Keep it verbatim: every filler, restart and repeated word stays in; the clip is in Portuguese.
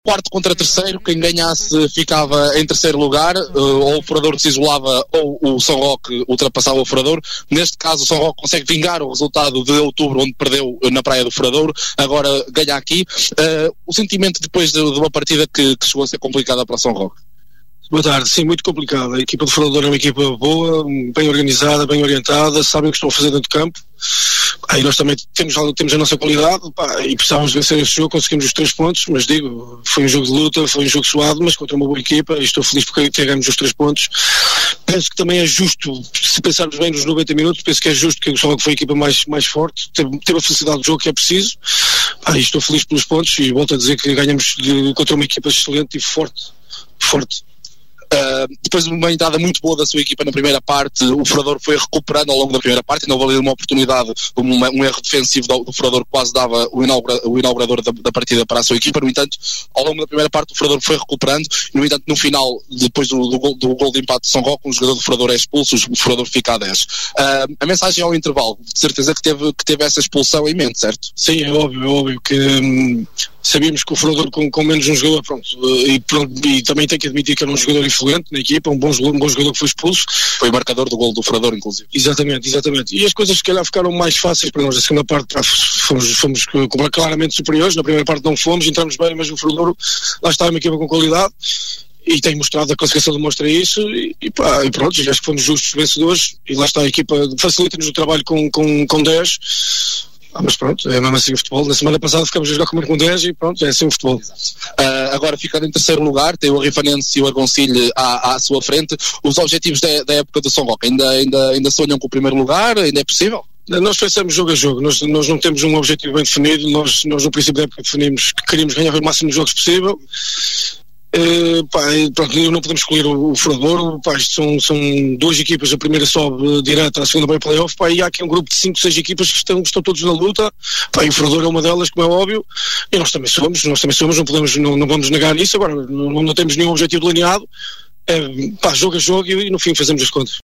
quarto contra terceiro, quem ganhasse ficava em terceiro lugar, uh, ou o Furador se isolava ou o São Roque ultrapassava o Furador. Neste caso o São Roque consegue vingar o resultado de outubro, onde perdeu na Praia do Furadouro, agora ganha aqui. Uh, o sentimento depois de, de uma partida que, que chegou a ser complicada para o São Roque? Boa tarde, sim, muito complicado. A equipa do Furador é uma equipa boa, bem organizada, bem orientada, sabem o que estão a fazer dentro do campo. Aí nós também temos, temos a nossa qualidade, pá, e precisávamos vencer esse jogo, conseguimos os três pontos, mas digo, foi um jogo de luta, foi um jogo suado, mas contra uma boa equipa, e estou feliz porque ganhamos os três pontos. Penso que também é justo, se pensarmos bem nos noventa minutos, penso que é justo que o São Roque foi a equipa mais, mais forte, teve, teve a felicidade do jogo que é preciso, pá, e estou feliz pelos pontos, e volto a dizer que ganhamos de, contra uma equipa excelente e forte, forte. Uh, depois de uma entrada muito boa da sua equipa na primeira parte, o Furador foi recuperando ao longo da primeira parte, não valeu uma oportunidade, um, um erro defensivo do, do Furador quase dava o, inaugura, o inaugurador da, da partida para a sua equipa. No entanto, ao longo da primeira parte o Furador foi recuperando, e no entanto no final, depois do, do, gol, do gol de empate de São Roque, um jogador do Furador é expulso, o Furador fica a dez. Uh, a mensagem ao intervalo, de certeza que teve, que teve essa expulsão em mente, certo? Sim, é óbvio, é óbvio que hum, sabíamos que o Furador com, com menos um jogador, pronto, e, pronto, e também tem que admitir que era um jogador influente na equipa, um bom, um bom jogador que foi expulso. Foi o marcador do gol do Furador, inclusive. Exatamente, exatamente. E as coisas se calhar ficaram mais fáceis para nós. Na segunda parte fomos, fomos claramente superiores, na primeira parte não fomos, entramos bem, mas o Furador, lá está, uma equipa com qualidade, e tem mostrado, a classificação demonstra isso, e, e, pá, e pronto, acho que fomos justos vencedores, e lá está, a equipa facilita-nos o trabalho com, com, com dez. Ah, mas pronto, é mesmo assim o futebol. Na semana passada ficamos a jogar com com dez e pronto, é assim o futebol. Uh, agora ficando em terceiro lugar, tem o Arrifanense e o Argoncilho à, à sua frente. Os objetivos da, da época do São Roque ainda, ainda, ainda sonham com o primeiro lugar? Ainda é possível? Nós pensamos jogo a jogo, nós, nós não temos um objetivo bem definido, nós, nós no princípio da época definimos que queríamos ganhar o máximo de jogos possível. Uh, pá, pronto, não podemos escolher o, o Furador, pá, isto são, são duas equipas, a primeira sobe uh, direto, a segunda vai para playoff, pá, e há aqui um grupo de cinco, seis equipas que estão, estão todos na luta, pá, e o Furador é uma delas, como é óbvio, e nós também somos, nós também somos, não podemos, não, não vamos negar isso. Agora não, não temos nenhum objetivo delineado, é, pá, jogo a jogo, e, e no fim fazemos as contas.